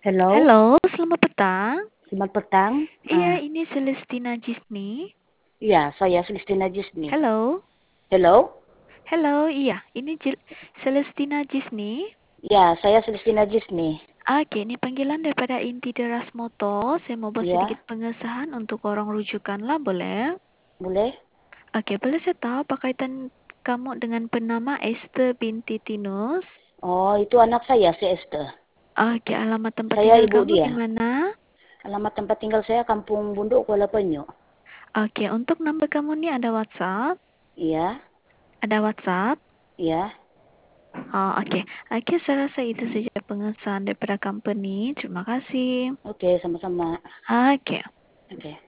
Hello, Halo, selamat petang. selamat petang. Iya, ini Celestina Gisni. Ya, saya Sulistina Jisni. Halo, Hello? iya, ini Celestina Gisni. Ya, saya Sulistina Jisni. Oke, ini panggilan daripada Inti Deras Moto. Saya mau buat Ya, sedikit pengesahan untuk orang rujukan lah, boleh? boleh? Oke, boleh saya tahu apa kaitan kamu dengan penama Esther binti Tinus? Oh, itu anak saya, si Esther. Oke, alamat tempat Saya tinggal ibu kamu dia. di mana? Alamat tempat tinggal saya Kampung Bunduk, Kuala Penyu. Oke, untuk number kamu nih ada WhatsApp? Iya, Ada WhatsApp? iya. Oh, oke. Oke, saya rasa itu saja pengesahan daripada company. Terima kasih. Oke, sama-sama. Oke. Oke.